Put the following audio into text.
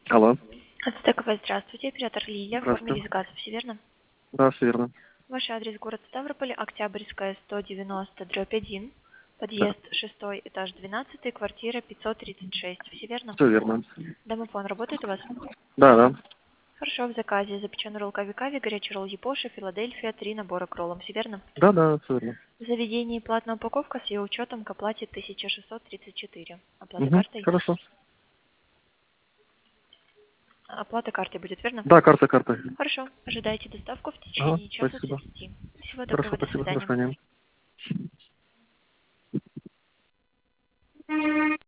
Алло, Ацтекова, здравствуйте. Оператор Лилия, здравствуйте. оформили газ, все верно? Да, все верно. Ваш адрес город Ставрополь, Октябрьская, 190/1, Да, подъезд 6, этаж 12, квартира 536, все верно? все верно. Домофон работает у вас? Да, да. Хорошо, в заказе запеченный ролл кави-кави, горячий ролл Япоша, Филадельфия, 3 набора к роллам, все верно? Да, да, все верно. В заведении платная упаковка с ее учетом к оплате 1634. Оплата Угу, картой? хорошо. Оплата картой будет, верно? Да, карта. Хорошо, ожидайте доставку в Ага, течение часа спасибо. 30. Всего Хорошо, доброго, до спасибо. До свидания. свидания.